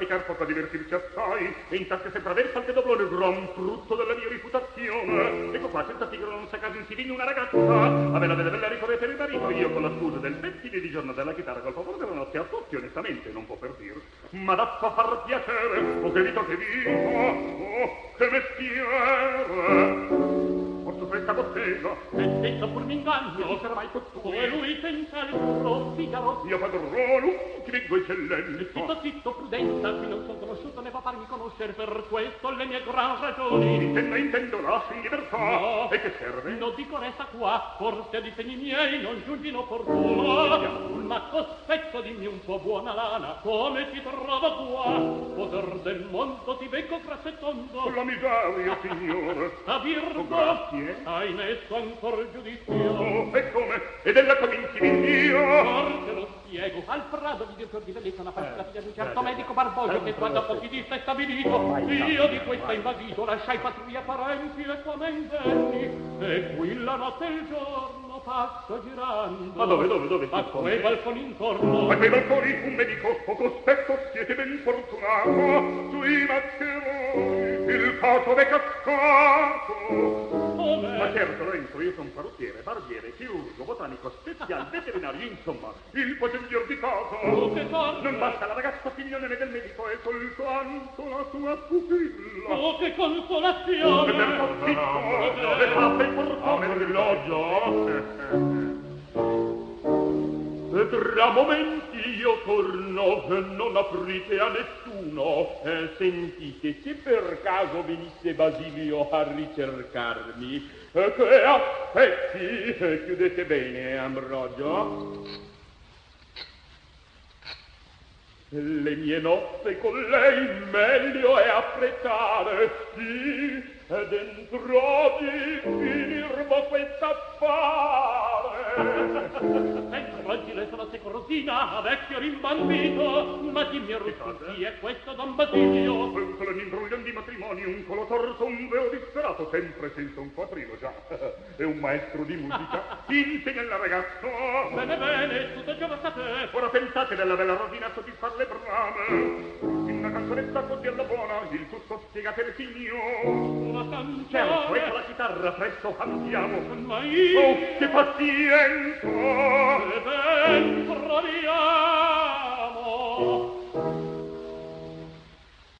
praticar potrà divertirci assai, e in tasca sempre aver qualche doblone, gran frutto della mia riputazione. Ecco qua, senza tigro non sa caso in Sivigno una ragazza, a bella ricorre per il marito, io con la scusa del pettine di giorno della chitarra col favore della notte a tutti onestamente non può per dir, ma da far piacere, oh che vita che vivo, oh che mestiere. Porto questa bottega e senza pur m'inganno chi sarà mai costui? e lui senza il burro Figaro io padrone ti vengo eccellente zitto zitto prudenza qui non son conosciuto ne va farmi conoscere per questo le mie gran ragioni intendo lasci in libertà no e che serve? non dico resta qua forse a disegni miei non giungi inopportuno ma cospetto dimmi un po' buona lana come ti trova qua poter del mondo ti vengo grasso e tondo la miseria signore a Virgo grazie hai messo ancora il giudizio oh e come e della cominci io forse lo spiego al Prado vi dico di bellezza una parte figlia di un certo medico barboso che quando a pochi dista è stabilito io di questa invadito lasciai pattuglia parenti e come indenni e qui la notte e il giorno passo girando ma dove a quei balconi intorno a quei balconi un medico o cospetto siete ben fortunato sui mascheroni il caso è cascato ma certo Lorenzo io son parrucchiere barbiere chirurgo botanico special veterinario insomma il poter miglior di caso non basta la ragazza opinione del medico e soltanto la sua pupilla oh che consolazione per zitto le fatte il portone orologio tra momenti io torno non aprite a nessuno sentite se per caso venisse Basilio a ricercarmi che aspetti chiudete bene Ambrogio le mie nozze con lei meglio è apprezzare sì dentro di finirmo quest'affare oggi le sono secorosina, vecchio rimbambito, ma dimmi Russi, è questo Don Basilio? Pensalo in imbroglion di matrimonio, un colo torto, un vero disperato, sempre senza un quadrino già, è un maestro di musica, insegna alla ragazza. Bene, tutto giova a te. Ora pensate della bella Rosina a soddisfar le brame, in una canzonetta così alla buona, il tutto spiegate le signor. Una canzone. Certo, ecco la chitarra, presto cantiamo. Ma io. Oh, che pazienza! E ben proviamo.